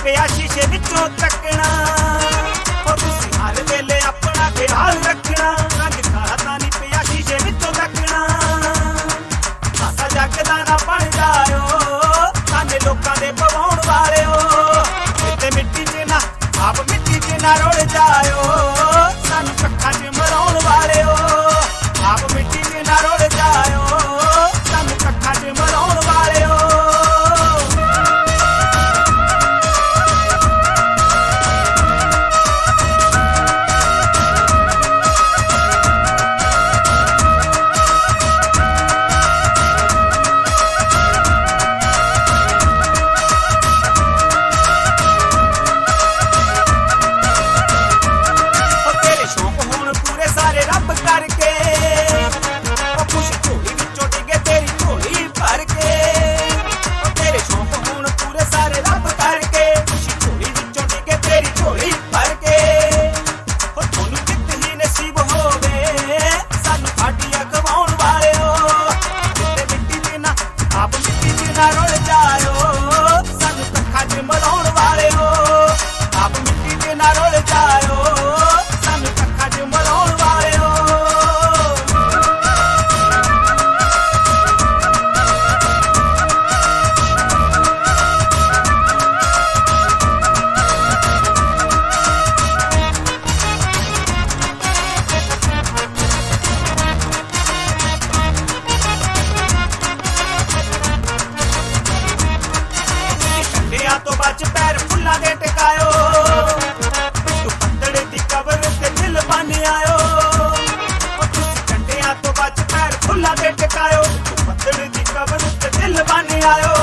ਪਿਆ ਸ਼ੀਸ਼ੇ ਵਿੱਚੋਂ ਤੱਕਣਾ ਉਹ ਤੁਸੀਂ ਹਰ ਵੇਲੇ ਆਪਣਾ ਖਿਆਲ ਰੱਖਣਾ ਰੰਗ ਕਾਲਾ ਤਾਂ ਨਹੀਂ ਪਿਆ ਸ਼ੀਸ਼ੇ ਵਿੱਚੋਂ ਤੱਕਣਾ ਹਾਸਾ ਜੱਗ ਦਾ ਨਾ ਬਣ ਜਾਇਓ ਸਾਡੇ ਲੋਕਾਂ ਦੇ ਪਵਾਉਣ ਵਾਲਿਓ ਕਿਤੇ ਮਿੱਟੀ 'ਚ ਨਾ ਆਪ ਮਿੱਟੀ 'ਚ ਨਾ ਰੁੜ ਜਾਇਓ ਸਾਨੂੰ ਕੱਖਾਂ 'ਚ ਮਰਾਉਣ ਵਾਲਿਓ ਆਪ ਮਿੱਟੀ 'ਚ ਨਾ ਰੁੜ ਜਾਇਓ ਸਾਨੂੰ ਕੱਖਾਂ 'ਚ ਮਰਾਉਣ ਵਾਲਿਓ ਤੋਂ ਬਚ ਪੈਰ ਫੁੱਲਾਂ ਦੇ ਟਿਕਾਇਓ ਪਿੱਟੂ ਪੱਤੜੇ ਦੀ ਕਬਰ ਤੇ ਦਿਲ ਬਣ ਆਇਓ ਉਹ ਤੁਸੀਂ ਕੰਡਿਆਂ ਤੋਂ ਬਚ ਪੈਰ ਫੁੱਲਾਂ ਦੇ ਟਿਕਾਇਓ ਪਿੱਟੂ ਪੱਤੜੇ ਦੀ ਕਬਰ ਤੇ ਦਿਲ ਬਣ ਆਇਓ